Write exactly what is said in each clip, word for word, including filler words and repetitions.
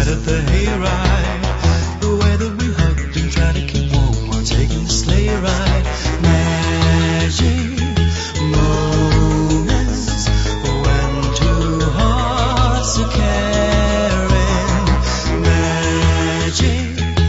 night at the hayride. The way that we hugged and tried to keep warm while taking the sleigh ride. Magic moments when two hearts are caring. Magic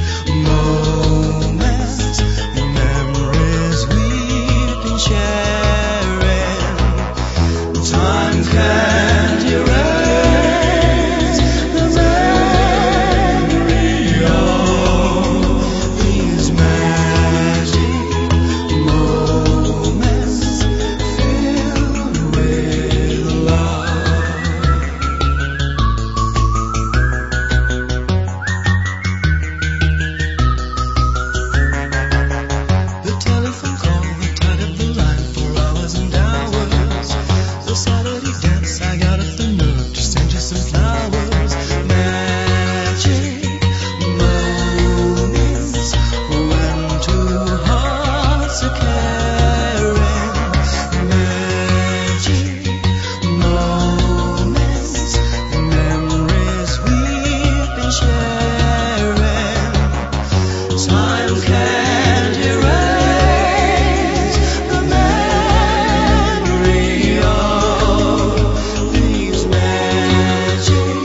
moments, memories we've been sharing. Time can't erase the memory of these magic moments filled with love. The telephone call that tied up the line for hours and hours. The Saturday dance, I got up the nerve to send you some flowers. Magic moments when two hearts are caring. Magic moments, memories we've been sharing. Time can't erase the memory of these magic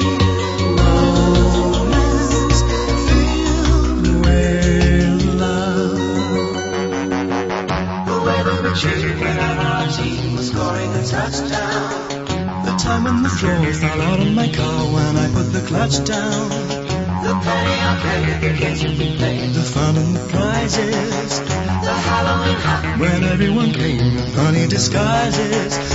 moments filled with love. The way that we cheered when our team was scoring a touchdown. The time when the floor fell out of my car when I put the clutch down. The penny arcade, the games we played, the fun and the prizes. The Halloween hop when everyone came in funny disguises.